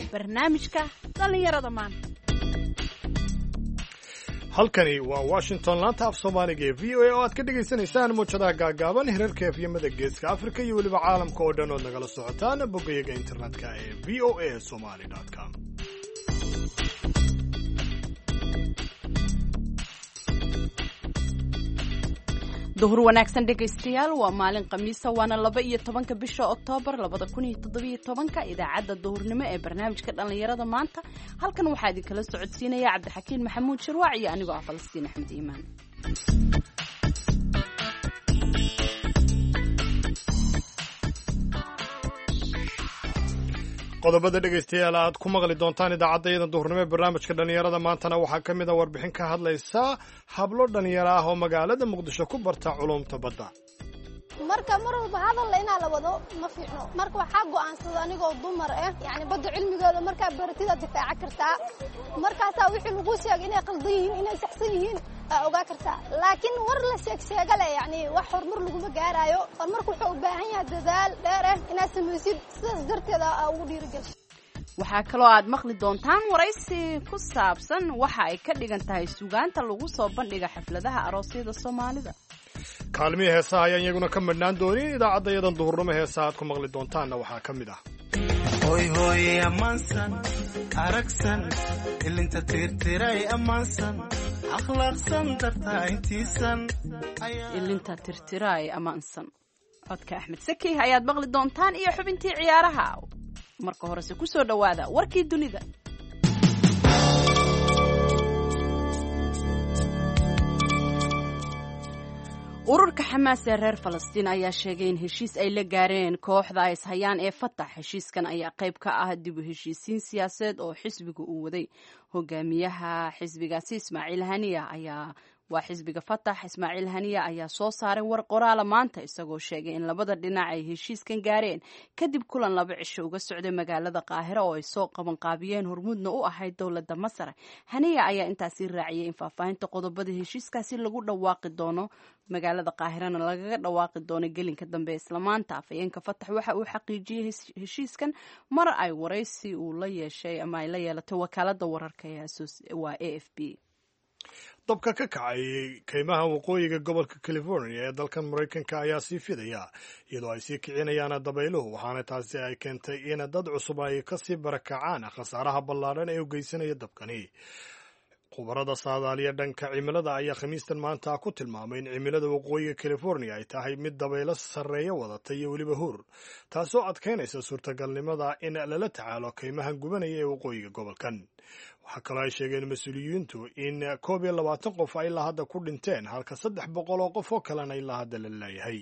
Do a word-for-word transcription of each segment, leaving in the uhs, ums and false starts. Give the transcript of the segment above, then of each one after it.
barnaamijka dhallinyarada maanta. halkani waa Washington laanta af Soomaaliga ee V O A oo aad ka dhageysanaysaan muujadaha gaagaaban hirarka efyamada geeska Afrika iyo weliba caalamka oo dhan oo nagala socotaan boggayaga internetka ee v o a somali dot com. duhur wanaagsan dhegaystayaal, waa maalin khamiisa waana laba iyo tobanka bisha Oktoobar labada kun iyo toddobiyo tobanka. idaacadda duhurnimo ee barnaamijka dhallinyarada maanta halkan waxaa idinkala socodsiinaya Cabdixakiin Maxamuud Shirwaac iyo anigoo ah Falastiin Axmed Iimaan. qodobada dhegaystayaal aad ku maqli doontaan idaacadayada duhurnimo ee barnaamijka dhallinyarada maantana waxaa ka mid a warbixin ka hadlaysa hablo dhallinyaro ah oo magaalada muqdisho ku barta culumta badda. marka mar walba hadal inaa la wado ma fiicno. marka waxaa go'aansada anigoo dumar ah yani badda cilmigooda markaa baratida difaaca kartaa, markaasaa wixii lagu sheegay inay qaldan yihiin inay saxsan yihiin aa ogaa kartaa. laakiin war la sheeg sheegale yani wax horumar laguma gaaraayo. horumarku wuxuu u baahan yahay dadaal dheer ah inaad samaysid, sidaas darteeda aa ugu dhiirigasho. waxaa kaloo aad maqli doontaan waraysi ku saabsan waxa ay ka dhigan tahay suugaanta lagu soo bandhiga xafladaha aroosyada Soomaalida. kaalmihii heesaha ayaan iyaguna ka madhnaan doonin idaacadayadan duhurnimo heesaha aad ku maqli doontaanna waxaa ka mid ah hoy hoy ammaansan aragsan ilinta tirtiray ammaansan akhlaaqsan dartaa intiisan ilinta tirtiray ammaansan. codka Axmed Saki ayaad maqli doontaan iyo xubintii ciyaaraha. marka horese ku soo dhawaada warkii dunida. ururka Xamaas ee reer Falastiin ayaa sheegay in heshiis ay la gaareen kooxda ay ishayaan ee Fatah. heshiiskan ayaa qayb ka ah dib u heshiisiin siyaasadeed oo xisbiga uu waday. hogaamiyaha xisbigaasi Ismaaciil Haniya ayaa waa xisbiga Fatah Ismaaciil Haniya ayaa soo saaray war qoraal maanta isagoo sheegay in labada dhinac ay heshiiskan gaareen kadib kulan laba cisho uga socday magaalada Qaahira oo ay soo qaban qaabiyeen hormuudna u ahayd dowladda Masar. Haniya ayaa intaasi raaciyay in faahfaahinta qodobada heshiiskaasi lagu dhawaaqi doono magaalada Qaahirana lagaga dhawaaqi doono gelinka dambe isla maanta. afayeenka Fatah waxa uu xaqiijiyay heshiiskan mar ay waraysi uu la yeeshay ama ay la yeelatay wakaalada wararka ee waa A F P. dabka ka kacay kaymaha waqooyiga gobolka California ee dalkan Mareykanka ayaa sii fidaya iyadoo ay sii kicinayaan dabayluhu, waxaana taasi ay keentay in dad cusub ay ka sii barakacaan khasaaraha ballaaran ee u geysanaya dabkani. khubarada saadaaliya dhanka cimilada ayaa khamiistan maanta ku tilmaamay in cimilada waqooyiga California ay tahay mid dabaylo sarreeya wadata iyo weliba hur, taasoo adkeynaysa suurtagalnimada in lala tacaalo kaymahan gubanaya ee waqooyiga gobolkan. waxaa kaloo ay sheegeen mas-uuliyiintu in koob iyo labaatan qof ay ilaa hadda ku dhinteen halka saddex boqol oo qof oo kalena ilaa hadda la leeyahay.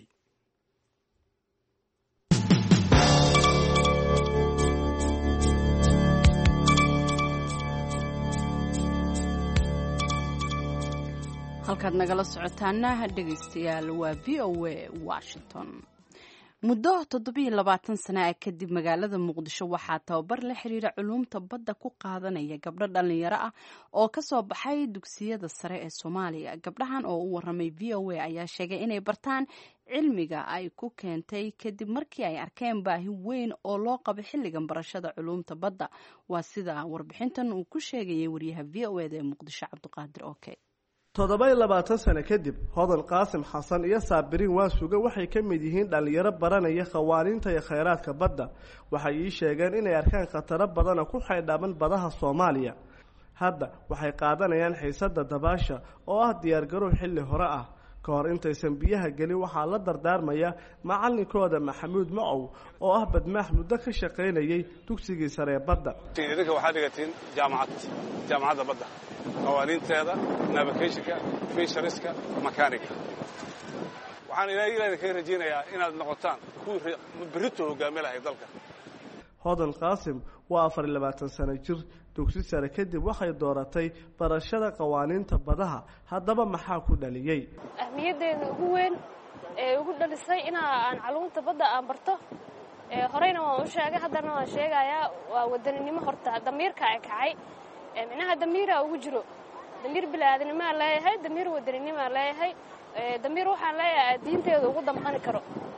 halkaad nagala socotaana dhegaystayaal waa V O A Washington. muddo toddobiyo labaatan sano ah kadib magaalada Muqdisho waxaa tababar la xiriira culuumta badda ku qaadanaya gabdho dhalinyaro ah oo ka soo baxay dugsiyada sare ee Soomaaliya. gabdhahan oo u waramay V O A ayaa sheegay inay bartaan cilmiga ay ku keentay kadib markii ay arkeen baahi weyn oo loo qabo xilligan barashada culuumta badda. waa sida warbixintan uu ku sheegayay wariyaha V O A ee Muqdisho Cabdiqaadir Oke. toddoba iyo labaatan sano kadib hodan qaasim xasan iyo saabiriin waasuga waxay ka mid yihiin dhalinyaro baranaya qawaaniinta iyo khayraadka badda. waxay ii sheegeen inay arkaan khataro badana ku xaydhaaban badaha Soomaaliya. hadda waxay qaadanayaan xiisada dabaasha oo ah diyaargarow xilli hore ah. ka hor intaysan biyaha gelin waxaa la dardaarmaya macallinkooda Maxamuud Macow oo ah badmaax muddo ka shaqaynayay dugsigii sare ee badda. idinka waxaad dhigatiin jaamacad jaamacadda badda, qawaaniinteeda, navigationka, fisheriska, makaaniga. waxaan ilaahay ka rajaynayaa inaad noqotaan kuwii berrito hogaami lahayd dalka. hodan qaasim waa afar iyo labaatan sano jir, dugsi sare kadib waxay dooratay barashada qawaaniinta badaha. haddaba maxaa ku dhaliyey? ahmiyaddeeda ugu weyn ee ugu dhalisay in aan culuumta badda aan barto ee horeyna waan u sheegay, haddana waan sheegayaa, waa wadaninimo. horta damiirka ay kacay minaha damiira ugu jiro. damiir bilaadanimo leeyahay, damiir wadaninimo leeyahay, damiir waxaan leeyahay diinteeda ugu damqani karo.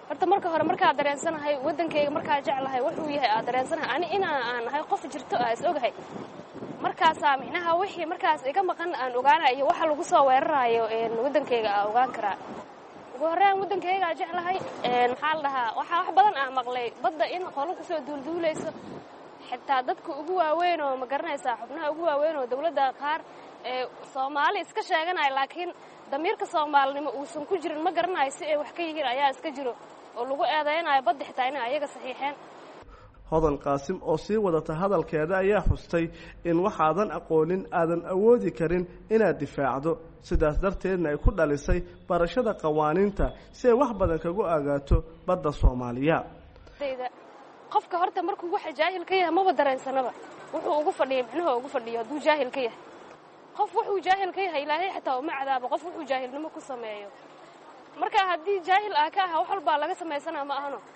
horta marka hore markaa dareensanahay wadankayga markaa jeclahay wuxuu yahay aad dareensanahay ani inaan aan nahay qof jirto aa is ogahay markaasaa micnaha wixii markaas iga maqan aan ogaanayo waxa lagu soo weerarayo wadankayga aan ogaan karaa ugu horreyn wadankayga aan jeclahay maxaa la dhahaa waxaa wax badan aan maqlay badda in qolo kusoo duulduulayso xitaa dadka ugu waaweyn oo ma garanaysaa xubnaha ugu waaweyn oo dawladda qaar ee Soomaali iska sheeganay laakiin damiirka Soomaalinimo uusan ku jirin ma garanayo si ay wax ka yihiin ayaa iska jiro oo lagu eedeynayo badda xitaa in ayaga saxiixeen hodan qaasim oo sii wadata hadalkeeda ayaa xustay in waxaadan aqoonin aadan awoodi karin inaad difaacdo sidaas darteedna ay ku dhalisay barashada qawaaniinta si ay wax badan kagu agaato badda Soomaaliya qofka horta markuu wax jaahil ka yahay ma dareensanaba wuxuu ugu fadhiyo micnaha ugu fadhiyo haduu jaahil ka yahay qof wuxuu jaahil ka yahay ilaahay xitaa uma cadaabo qof wuxuu jaahilnimo ku sameeyo marka hadii jaahil ah ka ah wax walba laga sameeysanaa ma ahano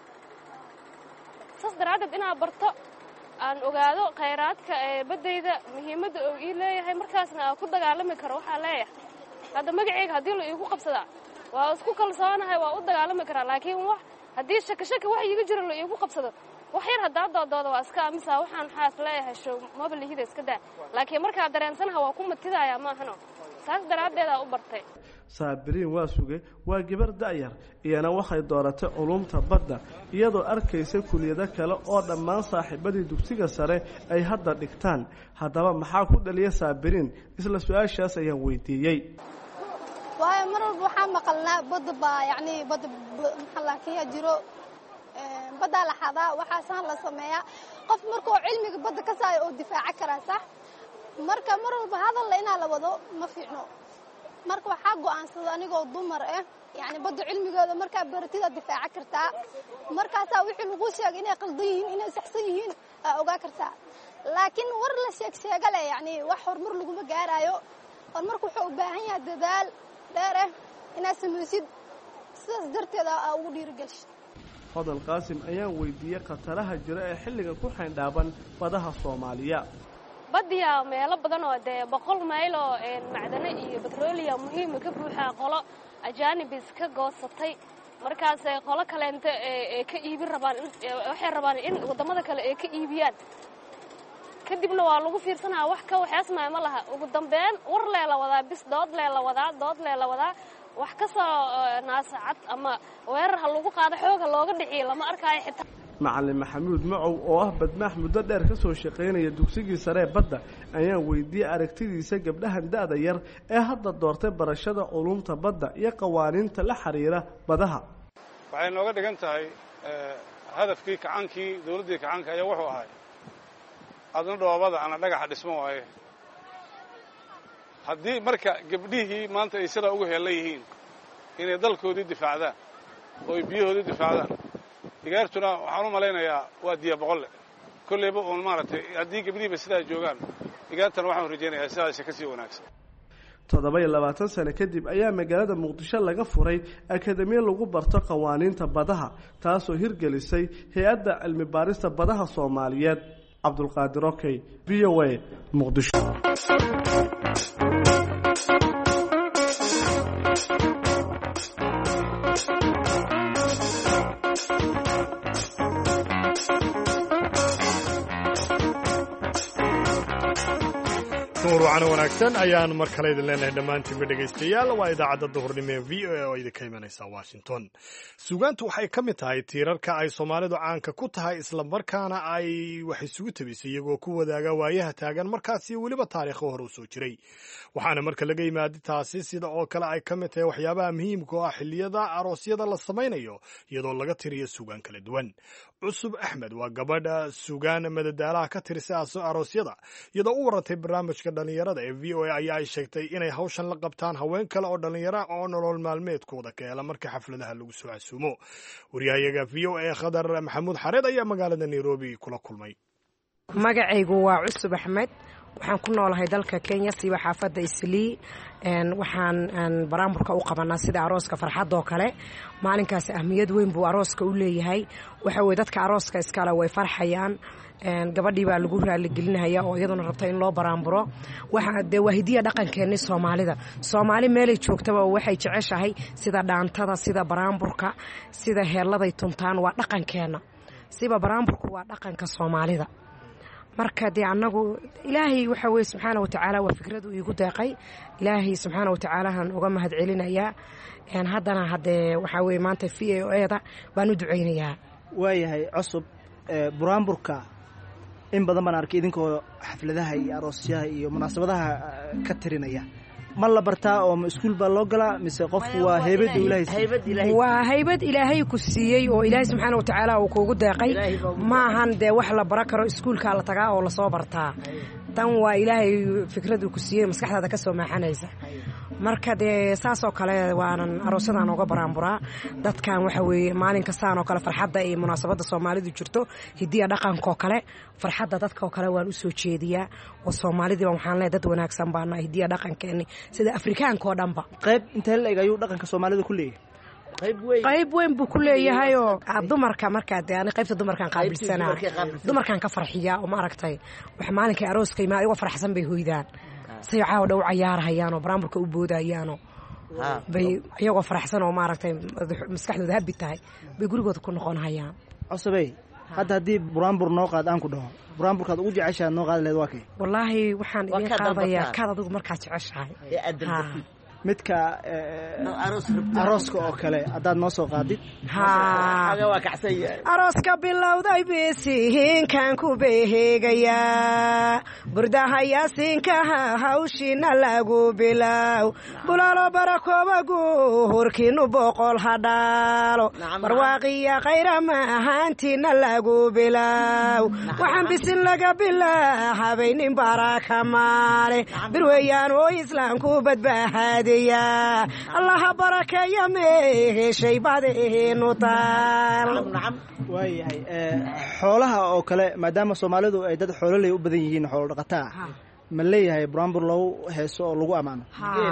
saas daraadeed inaa barto aan ogaado khayraadka ee badayda muhiimadda uu ii leeyahay markaasna aan ku dagaalami karo waxaa leeyahay hadda magacayga haddii la iigu qabsadaa waa isku kalsoonahay waa u dagaalami karaa laakiin wax haddii shaka shaka wax iiga jiro la iigu qabsado wax yar haddaa doodooda waa iska amisa waxaan xaas leeyahay show mobilihida iska daa laakiin markaa dareensanaha waa ku matidayaa ma ahano saas daraadeedaa u bartay saabiriin waa suge waa gabar da'yar iyana waxay dooratay culumta badda iyadoo arkaysa kuliyado kale oo dhammaan saaxiibadii dugsiga sare ay hadda dhigtaan haddaba maxaa ku dhaliya saabiriin isla su-aashaas ayaan weydiiyey waayo mar walba waxaa maqalnaa badda baa yacni badda maxallaakiya jiro baddaa la xadaa waxaasaan la sameeyaa qof markuu cilmiga badda ka saayo oo difaaca karaa sax marka mar walba hadalla inaa la wado ma fiicno marka waxaa go'aansada anigoo dumar ah yani badda cilmigeeda markaa baratida difaaca kartaa markaasaa wixii lagu sheegay inay qaldan yihiin inay saxsan yihiin aa ogaa kartaa laakiin war la sheeg sheega leh yani wax horumar laguma gaaraayo horumarku wuxuu u baahan yahay dadaal dheer ah inaad samaysid sidaas darteeda aa ugu dhiirigeliso hodan qaasim ayaan weydiiyey khataraha jira ee xilligan ku xayndhaaban badaha Soomaaliya badiya meelo badan oo de boqol mayl oo macdano iyo petroleum muhiim ka buuxa qolo ajaanibis ka goosatay markaas ay qolo kale inta ee ka iibin rabaan waxay rabaan in wadamada kale ay ka iibiyaan kadibna waa lagu fiirsanaa wax ka waxaasmaa ma laha ugu dambeyn war leela wadaa bis dood leela wadaa dood leela wadaa wax ka soo naasacad ama weerar lagu qaado xoog looga dhiciyo lama arkaayo xitaa macallin maxamuud macow oo ah badmaax muddo dheer ka soo shaqeynaya dugsigii sare badda ayaan weydiiyey aragtidiisa gabdhahan da'da yar ee hadda doortay barashada culumta badda iyo qawaaniinta la xiriira badaha waxay nooga dhigan tahay hadafkii kacaankii dawladdii kacaanka ayaa wuxuu ahay adna dhoobada ana dhagaxa dhismo waaye haddii marka gabdhihii maanta ay sidaa ugu heelan yihiin inay dalkoodii difaacdaan oo ay biyahoodii difaacdaan digaartuna waxaan u malaynayaa waa diya boqolle kolleyba uun maaragtay haddii gabdhihiiba sidaa joogaan digaartana waxaan rajaynayaa sidaasa ka sii wanaagsan toddoba iyo labaatan sano kadib ayaa magaalada muqdisho laga furay akademiya lagu barto qawaaniinta badaha taasoo hirgelisay hay-adda cilmi baarista badaha Soomaaliyeed cabdulqaadir okey v o a muqdisho nuurwacana wanaagsan ayaan mar kale idin leenahay dhammaantiinba dhegaystayaal waa idaacadda duhurnimo ee v o a oo idinka imanaysa washington suugaantu waxay ka mid tahay tiirarka ay soomaalidu caanka ku tahay islamarkaana ay wax isugu tabisay iyagoo ku wadaaga waayaha taagan markaasi weliba taariikho hore u soo jiray waxaana marka laga yimaada taasi sida oo kale ay ka mid tahay waxyaabaha muhiimka oo ah xilliyada aroosyada la samaynayo iyadoo laga tiriyo suugaan kala duwan cusub axmed waa gabadha suugaan madadaalaha ka tirisa aroosyada iyadoo u warantay barnaamijka dhalinyarada ee v o a ayaa ay sheegtay inay hawshan la qabtaan haween kale oo dhalinyara oo nolol maalmeedkooda ka hela marka xafladaha lagu soo casuumo waryahayaga v o a khadar maxamuud xareed ayaa magaalada nairobi kula kulmay magacaygu waa cusub axmed waxaan ku noolahay dalka Kenya siiba xaafadda Islii een waxaan aan baraamburka u qabanaa sida arooska farxad oo kale maalinkaas ahmiyad weyn buu arooska u leeyahay waxa way dadka arooska iskala way farxayaan een gabadhii baa lagu raali gelinayaa oo iyaduna rabta in loo baraamburo waxa de wahidiya dhaqankeena Soomaalida Soomaali meel ay joogtaba waxay jeceshahay sida dhaantada sida baraamburka sida heeladay tuntaan waa dhaqankeena siba baraamburku waa dhaqanka Soomaalida marka de anagu ilaahay waxa weey subhanahu wa ta'ala waa fikradu igu deeqay ilaahay subhanahu wa ta'ala han uga mahad celinaya een hadana hadee waxa weey maanta V O A da baan u duceynayaa waayahay cusub baraamburka in badan baan arkay idinkoo xafladaha iyo aroosyada iyo munaasabadaha ka tirinaya ma la bartaa oo iskuul baa loo galaa mise qofku waa haybad ilaahay waa haybad ilaahay ku siiyay oo ilaahay subhanahu wa ta'ala uu kuugu deeqay ma ahan de wax la baran karo iskuulka la tagaa oo la soo bartaa tan waa ilaahay fikradu ku siiyay maskaxdaada ka soo maaxanaysa marka de saas oo kale waanan aroosadan uga baraamburaa dadkan waxa weeye maalin kastaan oo kale farxadda iyo munaasabada Soomaalidu jirto hidiya dhaqanka oo kale farxadda dadka oo kale waan u soo jeediyaa oo Soomaalida waxaan leeyahay dad wanaagsan baan hidiya dhaqankeena sida Afrikaanka oo dhanba qayb intee la eegayo dhaqanka Soomaalida ku leeyahay qayb weyn qayb weyn buu ku leeyahay oo dumarka marka aan qaybta dumarkan qaabilsanaa dumarkan ka farxiya oo ma aragtay wax maalinka arooska ima iyaga farxsan bay hooydaan say caaw dhow ciyaarayaan oo baraamburka u boodayaan bay iyagoo faraxsan oo maaragtay maskaxdooda habbi tahay bay gurigooda ku noqonayaan cusubay hadda hadii baraambur noo qaad aan ku dhaho baraamburkaad ugu jeceshahay noo qaad leed waa kay wallaahi waxaan idin qaadayaa kaad adigu markaad jeceshahay midka arooska oo kale hadaad noo soo qaadid arooska bilowday bisiinkan ku beheegayaa burdaha yaasinkaha hawshina lagu bilow bulaalo barakooba guurkiinu boqol hadhaalo barwaaqiya khayra maahaantiina lagu bilow waxaan bisin laga bilaa habeynin baraka maale birweyaan oo islaamku badbaahad الله بركة يا مي شيء بعدين وطال waayahay xoolaha oo kale maadaama Soomaalidu ay dad xoolo leh u badan yihiin xoolo dhaqataa ma leeyahay baraambur loo heeso oo lagu amaano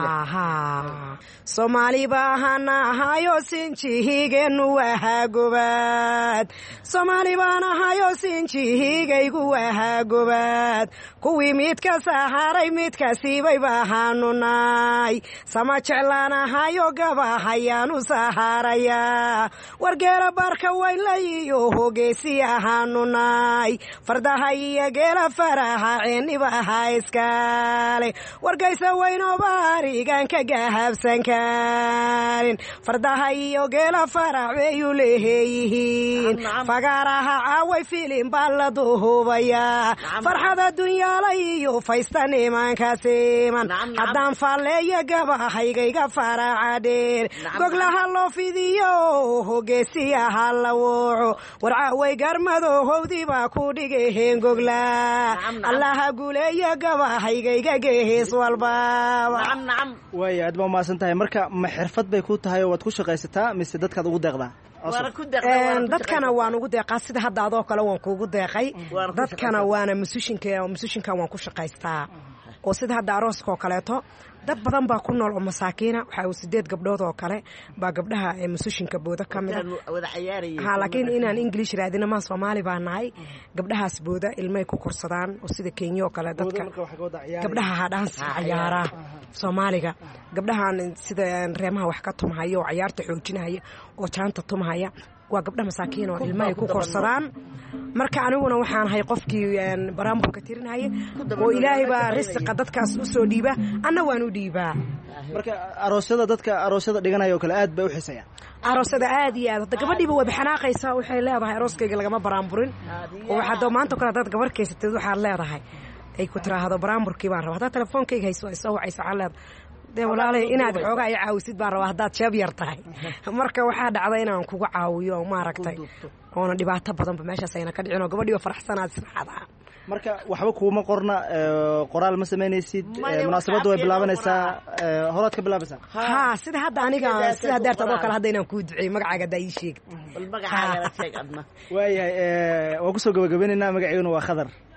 ha Soomaali baahana hayo sinjihigeenu waa gubad Soomaali baana hayo sinjihigaygu waa gubad kuwii mid ka saharay mid ka siibay baahanunay sama jeclaana hayo gabahayaanu saharaya wargeela barka weyn layiyo hogeesi ahaanunay fardaha iyo geela faraha ceeniba iskale wargaysa weyno baarigan ka gahabsan karin fardaha iyo geela farac way u leeyihiin fagaaraha caaway filim baa la duhubaya farxada dunyaala iyo faystan imaanka siman haddaan falleeya gabahaygayga faraca dheer goglaha loo fidiyo hogeesiyaha la wuuco warcaaway garmado howdii baa ku dhigaheen gogla allaha guuleeya gabahaygayga gees walbaaba way aad ma maasan tahay marka ma xirfad bay ku tahay oo waad ku shaqaysataa mise dadkaad ugu deeqdaa dadkana waan ugu deeqaa sida hadda adoo kale waan kuugu deeqay dadkana waana musishinka musishinka waan ku shaqaystaa oo sida hadda arooska oo kaleeto dad badan baa ku nool oo masaakiina waxa uu sideed gabdhood oo kale baa gabdhaha ee musishinka booda kamid ah wada ciyaarayeen ha laakiin inaan English raadina ma Soomaali baa nahay gabdhahaas booda ilmay ku korsadaan oo sida Kenya oo kale dadka gabdhaha hadaan ciyaara Soomaaliga gabdhahan sida reemaha wax ka tumhayo oo ciyaarta xoojinaya oo jaanta tumhaya waa gabdha masaakiin oo ilmahay ku korsadaan marka aniguna waxaan hay qofkii baraamburka tirinay oo ilaahay baa risqa dadkaas u soo dhiiba anna waan u dhiibaa marka aroosyada dadka aroosyada dhiganayo kale aad bay u xiisayaan aroosada aad iyo aad gabadhiiba way bixanaaqaysaa waxay leedahay arooskayga lagama baraamburin oo waxa maanta kale dad gabar keysatay waxaad leedahay ay ku tiraahdo baraamburkii baan rabaa telefonkayga hayso ay soo wacayso xaleed de walaalay inaad xooga ay caawisid baan rabaa hadaad sheeb yar tahay marka waxa dhacday inaan kugu caawiyo ma aragtay oo dhibaato badan meeshaas ayna ka dhicin oo gabadhiyo faraxsanaad sifxada marka waxba kuuma qorna qoraal ma sameynaysid munaasabadu way bilaabanaysaa horaad ka bilaabaysaa ha sida hadda aniga sida deerta oo kale hadda inaan ku duceeyo magacaaga daa ii sheeg magacaaga sheeg adna waayahay waa ku soo gabagabeynayna magaceeyuna waa Khadar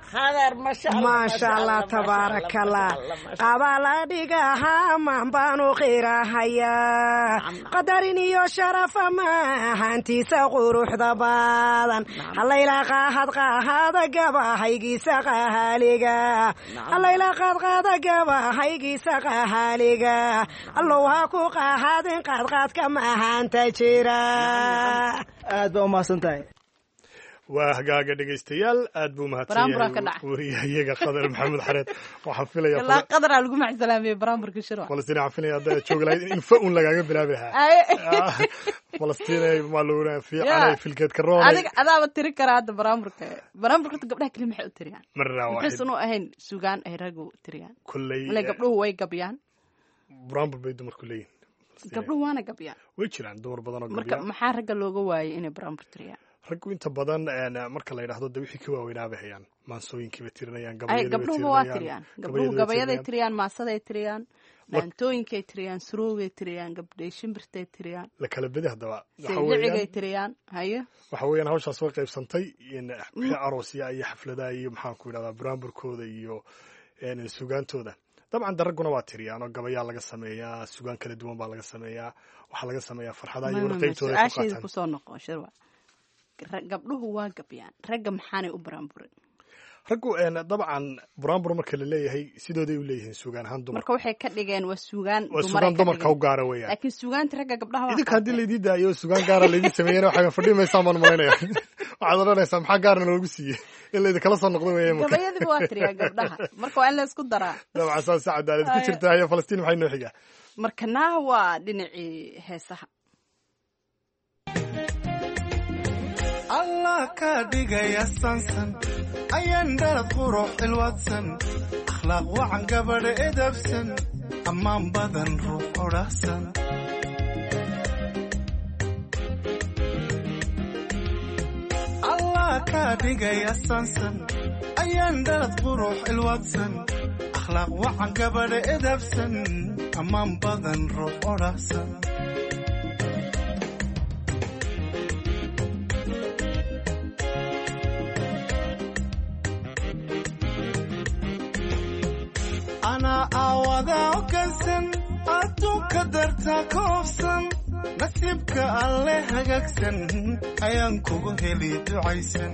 maasha allah tabaarakallah qabala dhigaha maan baanu qirahayaa qadarin iyo sharafa maahantiisa quruxda badan hallayla qaahad qaahada gabahaygiisa qahaaliga hallayla qaadqaada gabahaygiisa qahaaliga allow ha ku qaahadin qaadqaadka maahanta jira aad baa umahadsan tahay waa hagaaga dhegaystayaal aad buu mahadsanyahay wariyahayaga qadar maxamed xareed waxaan filayaa qadaraa lagu macsalaamiyey baraamburka shirwa falastiin waxaan filaya haddaad joogi lahayd in fa un lagaaga bilaabi lahaa falastiin maaluuna fiicanay filkeedka roonay adiga adaaba tiri karaa hadda baraamburka baraamburka gabdhaha keli maxay u tiriyaan marna waxaysan u ahayn sugaan ay raggu tiriyaan kulley ile gabdhuhu way gabyaan baraambur bay dumarku leeyihin gabdhuhu waana gabyaan way jiraan dumar badan oo marka maxaa ragga looga waayay inay baraambur tiriyaan raggu inta badan marka la yidhaahdo de wixii ka waaweynaabay hayaan maansooyinkiiba tirinayaan gabdhuhuba waa tiriyaan gabdhuhu gabayaday tiriyaan maasaday tiriyaan dhaantooyinkay tiriyaan suroogay tiriyaan gabdhay shimbirtay tiriyaan la kala bedi haddaba saylicigay tiriyaan haye waxa weeyaan hawshaas way qaybsantay wixii aroosya iyo xafladaha iyo maxaan ku yidhahdaa buraamburkooda iyo sugaantooda dabcan de ragguna waa tiriyaan oo gabayaa laga sameeyaa sugaan kala duwan baa laga sameeyaa waxaa laga sameeyaa farxadaha iyo warqaybtooda ay ku qaataan kusoo noqo shirwa gabdhuhu waa gabyaan ragga maxaanay u buraanburin raggu dabcan buraanbur marka la leeyahay sidooday u leeyihiin sugaan ahaan dumar marka waxay ka dhigeen waa sugaan waa sugaan dumarka u gaara weeyaan laakiin sugaanta ragga gabdhaha waa idinka haddii laydii daayo sugaan gaara laydii sameeyana waxaa fadhi maysaa baan malaynaya waxaad odhanaysaa maxaa gaarna loogu siiyey in laydi kala soo noqdo weeye gabayadiiba waa tiriyaa gabdhaha marka waa in la isku daraa dabcan saas cadaalad ku jirta hayo falastiin maxay noo xigaa marka naa waa dhinacii heesaha allah ka dhigaya sansan ayaan dhalad qurux ilwadsan akhlaaq wacan gabadha edabsan ammaan badan ruux odhahsan allah ka dhigaya sansan ayaan dhalad qurux ilwadsan akhlaaq wacan gabadha edabsan ammaan badan ruux odhahsan anaa aawada ogansan adduunka darta ka hofsan nasiibka alle hagaagsan ayaan kugu heli ducaysan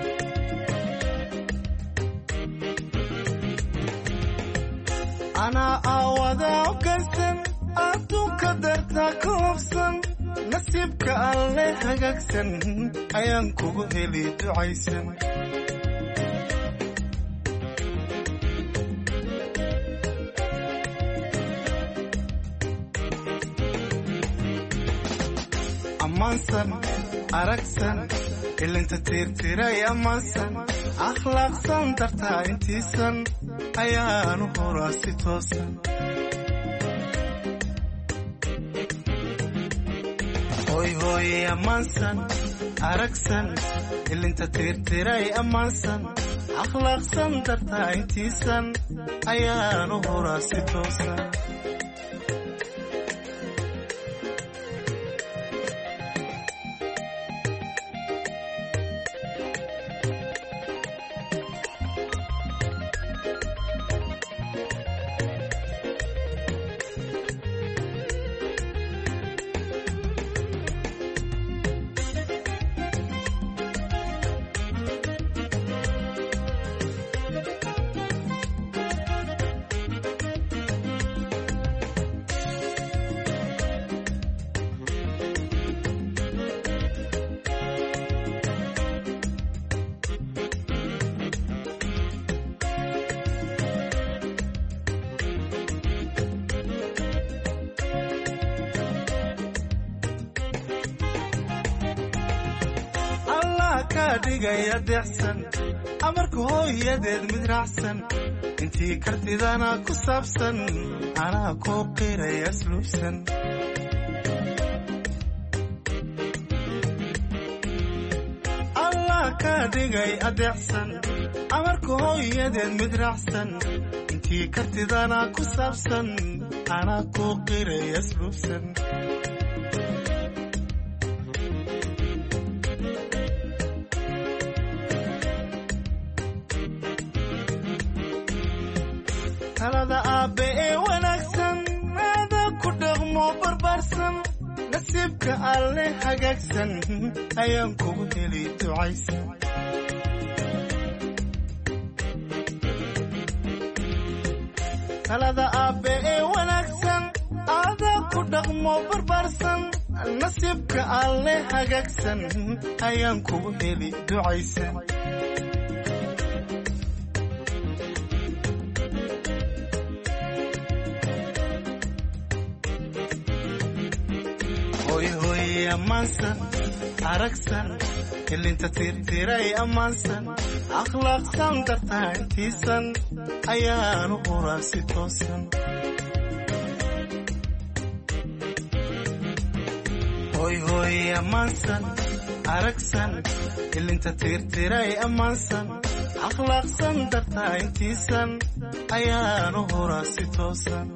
anaa aawada ogansan adduunka darta ka hofsan nasiibka alle hagaagsan ayaan kugu heli ducaysan ammaansan aragsan ilinta tiirtiray ammaansan akhlaaqsan dartaa intiisan ayaanu horaa si toosan hoy hooye ammaansan aragsan ilinta tiirtiray ammaansan akhlaaqsan dartaa intiisan ayaanu horaa si toosan dhigaya deecsan amarka hooyadeed mid raacsan intii kartidana ku saabsan anaa kuu qiraya asluubsan allah ka dhigay adeecsan amarka hooyadeed mid raacsan intii kartidana ku saabsan anaa kuu qiraya asluubsan barbaarsan nasiibka alle hagaagsan ayaan kugu heli ducaysan talada aabbe ee wanaagsan aadaa ku dhaqmo barbaarsan nasiibka alle hagaagsan ayaan kugu heli ducaysan hoy hoy ammaansan aragsan ilinta tirtiray ammaansan akhlaaqsan dartaa intiisan ayaanu quraa si toosan hoy hoy ammaansan aragsan ilinta tirtiray ammaansan akhlaaqsan dartaa intiisan ayaanu quraa si toosan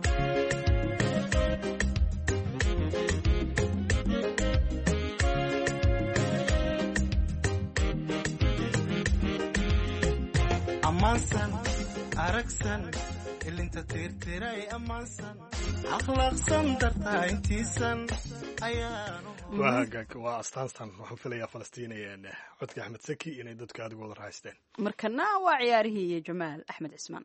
ammaansan aragsan ilinta tirtiray ammaansan akhlaaqsan dartaa intiisan ayaanu waa hagaag waa astaantan waxaan filayaa falastiinayeen codka axmed saki inay dadka aad uga wada raaxaysteen markana waa ciyaarihii iyo jamaal axmed cismaan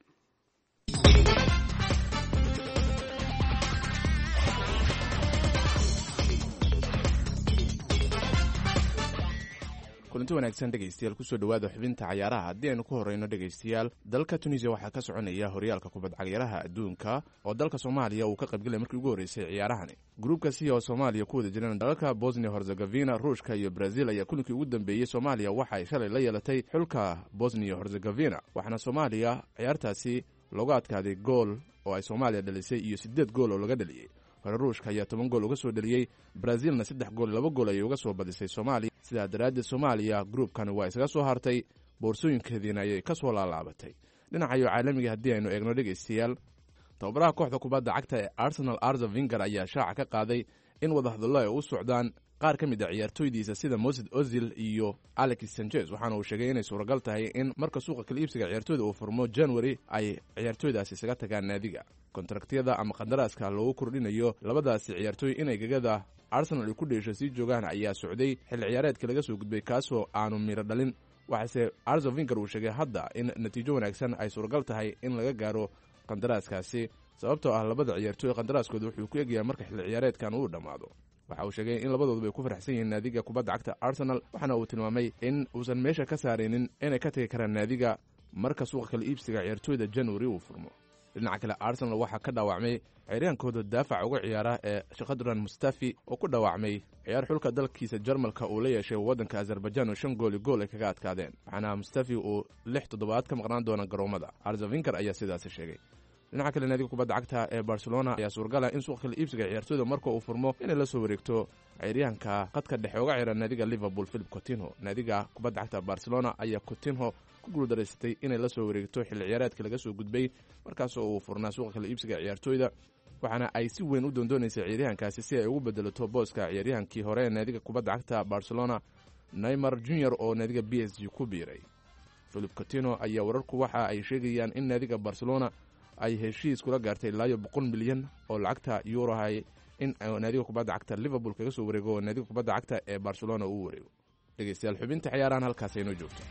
kulanti wanaagsan dhegaystayaal kusoo dhawaada xubinta cayaaraha haddii aynu ku horreyno dhegaystayaal dalka tunisiya waxaa ka soconaya horyaalka kubad cagyaraha adduunka oo dalka soomaaliya uu ka qaybgalay markii ugu horreysay ciyaarahani gruubka si oo soomaaliya ku wada jiraan dalalka bosnia herzegavina ruushka iyo brazil ayaa kulinkii ugu dambeeyey soomaaliya waxa ay shalay la yeelatay xulka bosnia herzegavina waxaana soomaaliya ciyaartaasi looga adkaaday gool oo ay soomaaliya dhalisay iyo siddeed gool oo laga dhaliyey hore ruushka ayaa toban gool uga soo dhaliyey brazilna saddex gool laba gool ayay uga soo badisay soomaaliya sidaa daraaddeed soomaaliya gruubkani waa isaga soo hartay boorsooyinkeediina ayay ka soo laalaabatay dhinacayo caalamiga haddii aynu eegno dhegaystayaal tababaraha kooxda kubadda cagta ee arsenal arza vinger ayaa shaaca ka qaaday in wadahadallo ay u socdaan qaar ka mid a ciyaartooydiisa sida mosid ozil iyo alex sanchez waxaana uu sheegay inay suuragal tahay in marka suuqa kala iibsiga ciyaartooyda uu furmo january ay ciyaartooydaasi isaga tagaan naadiga kontaraktiyada ama qandaraaska loogu kordhinayo labadaasi ciyaartooy inay gegada arsenal ay ku dheesho sii joogaan ayaa socday xilli ciyaareedka laga soo gudbay kaasoo aanu miro dhalin waxaase arza vinger uu sheegay hadda in natiijo wanaagsan ay suuragal tahay in laga gaaro qandaraaskaasi sababtoo ah labada ciyaartooy qandaraaskooda wuxuu ku egyahay marka xilli ciyaareedkan uu dhammaado waxa uu sheegay in labadooduba ay ku faraxsan yihiin naadiga kubadda cagta arsenal waxaana uu tilmaamay in uusan meesha ka saaraynin inay ka tagi karaan naadiga marka suuqa kala iibsiga ciyaartooyda january uu furmo dhinaca kale arsenal waxaa ka dhaawacmay ciyaaryahankooda daafaca uga ciyaara ee shakadran mustafi oo ku dhaawacmay ciyaar xulka dalkiisa jarmalka uu la yeeshay waddanka azerbaijan oo shan gooli gool ay kaga adkaadeen waxaana mustafi uu lix toddobaad ka maqnaan doona garoomada arzavinker ayaa sidaasi sheegay dhinaca kale naadiga kubadda cagta ee barcelona ayaa suuragala in suuqa kala iibsiga ciyaartooyda marka uu furmo inay la soo wareegto ciyaaryahanka qadka dhexe uga ciyaara naadiga liverpool philip coutinho naadiga kubadda cagta barcelona ayaa coutinho ku guuldaraysatay inay la soo wareegto xilli ciyaareedka laga soo gudbay markaasoo uu furnaa suuqa kala iibsiga ciyaartooyda waxaana ay si weyn u doondoonaysay ciyaaryahankaasi si ay ugu bedelato booska ciyaaryahankii hore ee naadiga kubadda cagta barcelona neymar junior oo naadiga b s g ku biiray philip coutinho ayaa wararku waxa ay sheegayaan in naadiga barcelona ay heshiis kula gaartay ilaayo boqol milyan oo lacagta yuurahay in naadiga kubadda cagta liverpool kaga soo wareego oo naadiga kubadda cagta ee barcelona uu wareego dhegeystayaal xubinta ciyaarahan halkaas aynoo joogto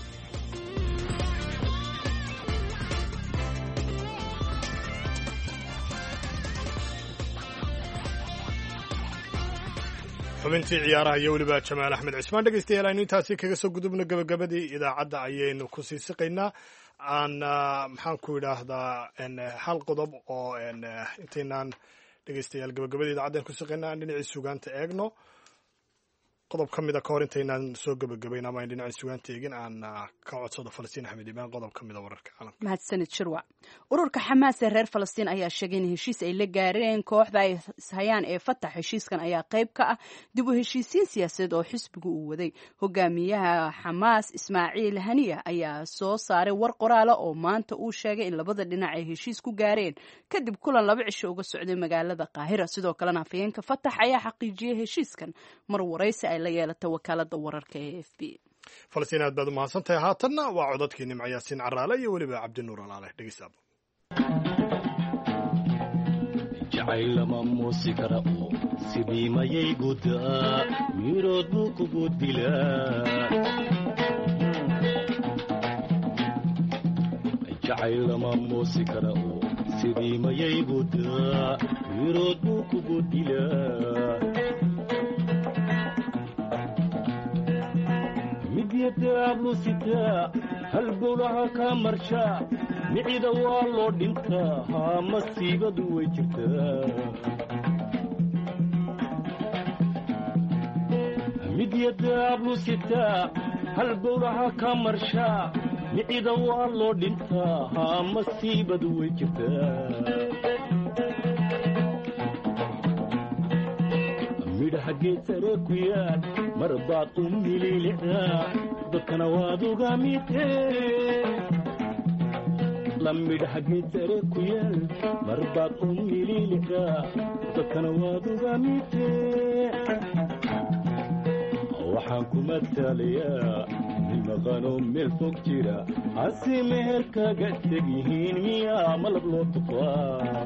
xubintii ciyaaraha iyo weliba jamaal axmed cismaan dhegeystayaal aynu intaasi kaga soo gudubno gabagabadii idaacadda ayaynu ku sii siqaynaa aan maxaan ku idhaahdaa hal qodob oo intaynaan dhegeystayaal gabagabadii idaacaddan ku siqaynaa aan dhinacii sugaanta eegno qodob ka mida ka hor intaynaan soo gabagabayn ama ayn dhinacii sugaanta eegin aan ka codsado falastiin axmed imaan qodob ka mida wararka caalamka mahadsanid shirwac ururka xamaas ee reer falastiin ayaa sheegay in heshiis ay la gaareen kooxda ay ishayaan ee fatax heshiiskan ayaa qayb ka ah dib u heshiisiin siyaasadeed oo xisbigu uu waday hogaamiyaha xamaas ismaaciil haniya ayaa soo saaray war qoraala oo maanta uu sheegay in labada dhinac ay heshiis ku gaareen kadib kulan laba cisho uga socday magaalada qaahira sidoo kalena afhayeenka fatax ayaa xaqiijiyey heshiiskan mar waraysi ay la yeelata wakaalada wararka ee f b falastiin aad baad u mahadsantahay haatanna waa codadkii nimco yaasiin caraale iyo weliba cabdinuur alaale dhegeysaabo jacayl lama muusi kara oo sidii mayay gudaa mirood buu kugu dilaa jacayl lama muusi kara oo sidii mayay gudaa mirood buu kugu dilaa midyadaablu sitaa halbowlaha ka marshaa micida waa loo dhintaa haa masiibadu way jirtaa midyadaablu sitaa halbowlaha ka marshaa micida waa loo dhintaa haa masiibadu way jirtaa midhaha geed sare ku yaal mar baad u mililicdaa dadkana waad uga mitee lamidhaha geed sare ku yaal mar baad u mililicdaa dadkana waad uga mitee waxaan ku matalayaa nin maqanoo meel fog jira hase meher kaga teg yihiin miyaa malab loo tufaa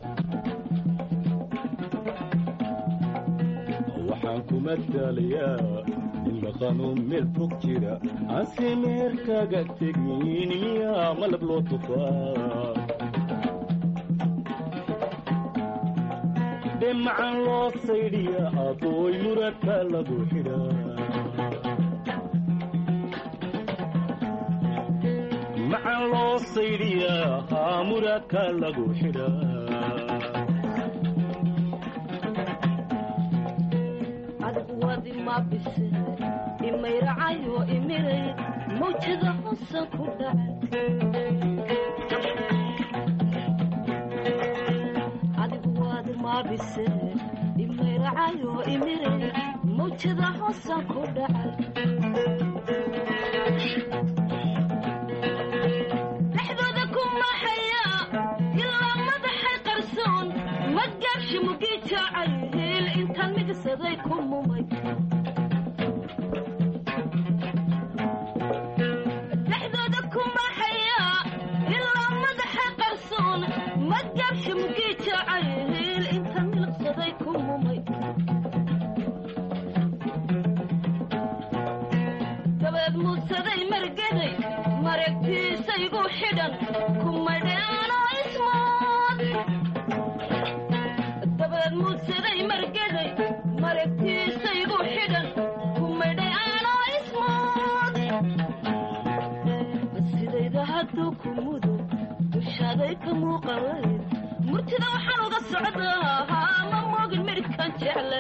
waxaan ku matalayaa nin maqanoo meel fog jira hase meher kaga teg yihiin miyaa malab loo tufaa dhemacan loo saydhiya adooy muradka lagu xidhaa macan loo saydhiyaa haa muradka lagu xidhaa adigu waad imabise imayracayo imiray mawjada hosa ku dhacay adigu waad imabise imayracayo imiray mawjada hosa ku dhacay dhexdooda kuma hayaa ilaa madaxa qarsoon ma gaabsha mugii jacayl inta miliqsaday ku mumay dabeed muudsaday margaday maragtiisaygu xidhan kumadheanoo ismood dabeed muudsaday margaday maragtiisaygu xidhan kumadhay aanoo ismood sidayda hadduu ku mudo dushaaday ka muuqalay murtida waxaan uga socdaa haa ma moogin midhkan jecle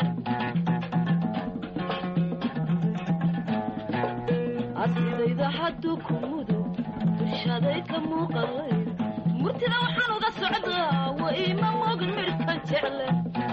sidayda hadduu ku mudo dushaaday ka muuqalay murtida waxaan uga socdaa way ma moogin midhkan jecle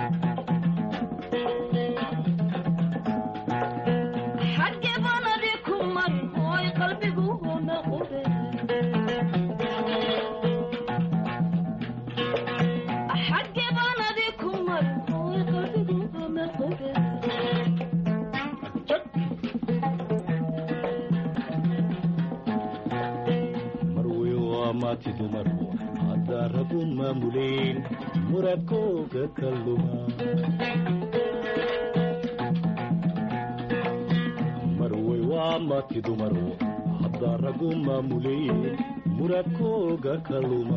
dumaru haddaa ragu maamuleen muradkooga ka luma marwey waa mati dumaru haddaa ragu maamuleen muradkooga ka luma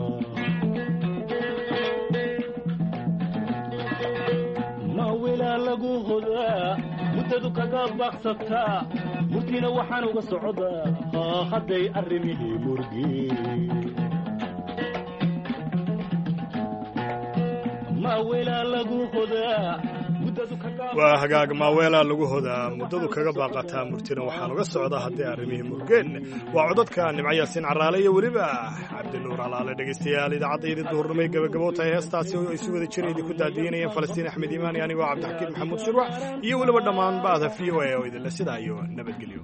mawilaa lagu hodaa muddadu kaga baaqsataa murtiina waxaan uga socdaa haa hadday arrimihii murgii waa hagaag maaweelaa lagu hodaa muddadu kaga baaqataa murtina waxaan uga socdaa haddii arrimihii murgeen waa codadka nimco yaasiin caraale iyo weliba cabdinuur alaale dhegaystayaal idaacaddaydii duhurnimay gabagabo tahay heestaasi oo ay si wada jira idinku daadiinayeen falastiin axmed iimaani anigoo cabdixakiin maxamuud shirwac iyo weliba dhammaan ba'da v o a oo idinle sidaa iyo nabadgelyo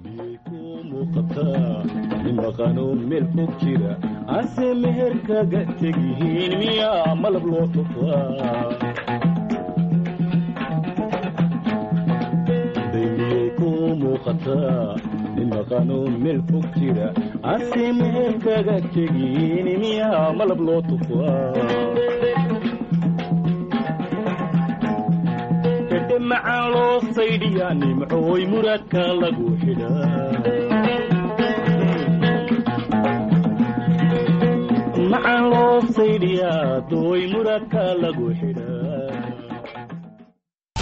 maqanoo meel fog jira ase meher kaga teg yihiin miyaa malab loo tufaa daymiyey ku muuqataa nin maqanoo meel fog jira ase meher kaga teg yihiin miyaa malab loo tufaa macaan loo saydhiyaa nimcooy muradka lagu xidhaa macaan loo saydhiyaa dooy muradka lagu xidhaa